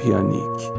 احیانیک.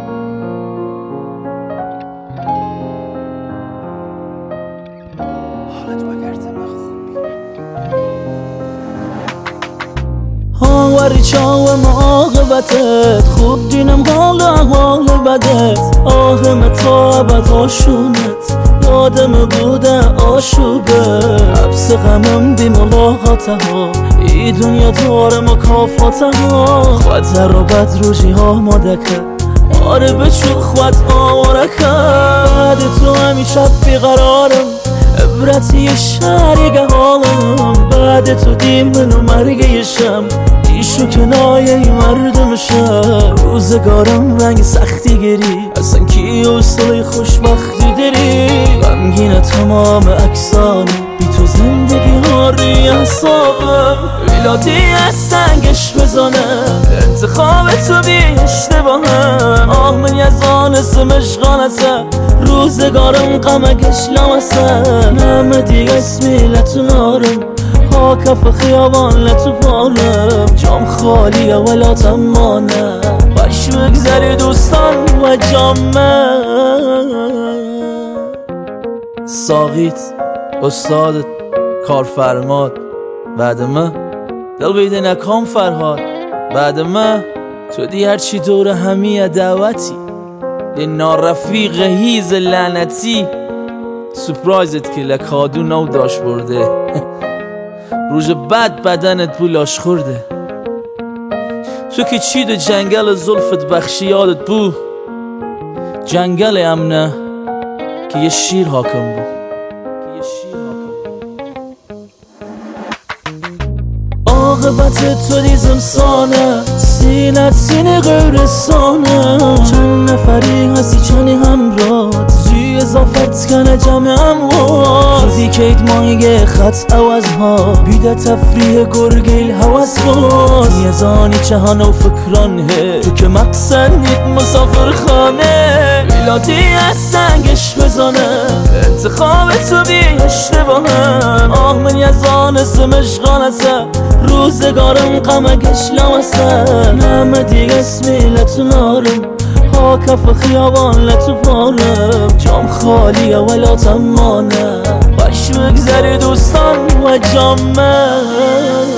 وری چاوم عاقبتت خوب دینم حال بدت آهم تا ابد آشونت یادم بوده آشوبه حبس غمم بی ملاقاته ها ای دنیا داره مکافاته ها خودت رو بد روژی ها مادکه آره بچو خود آواره که بعد تو همی شب بیقرارم عبرتی شریگه حالم بعد تو دیمن و مرگیشم ایشو کنایه ای مردمشم روزگارم رنگ سختی گیری اصلا کی حوصله خوشبختی داری غمگین تمام اکسانه بی تو زندگی ها روی اعصابم ویلاتی از سنگش بزنه انتخاب تو بی اشتباهم آه من یزان مشغانته روزگارم غمگش لمسه نمه دیگه اسمی لتونارم ها کف خیابان لتو پارم جام خالیه ولا تمانه باش بگذری دوستان و جامه ساقیت استادت کارفرماد بعد ما دل بیده نکام فرهاد بعد ما تو دی هرچی دور همیه دعوتی دی نارفیق هیز لعنتی سپرایزت که لکادو نو داشت برده روز بعد بدنت بولاش خورده تو که چید جنگل زلفت بخشی یادت بو جنگل امنه که یه شیر حاکم بو عاقبت تو دیزم سانه سینت سینه غیرستانه چند نفری هستی چنی همراه زی اضافت کنه جمع اموات تو دیکید مایه خط عوض ها بیده تفریح گرگیل حوض باز یزانی چهان و فکرانه تو که مقصد نید مسافر خانه ویلاتی از سنگش بزنه انتخاب تو بی اشتباهم آه من یزان سمشغانته روزگارم غمگش لمسه نمه دیگه اسمی لتونارم ها کف خیابان لتو پارم جام خالیه ولا تمانه باش بگذری دوستان و جامه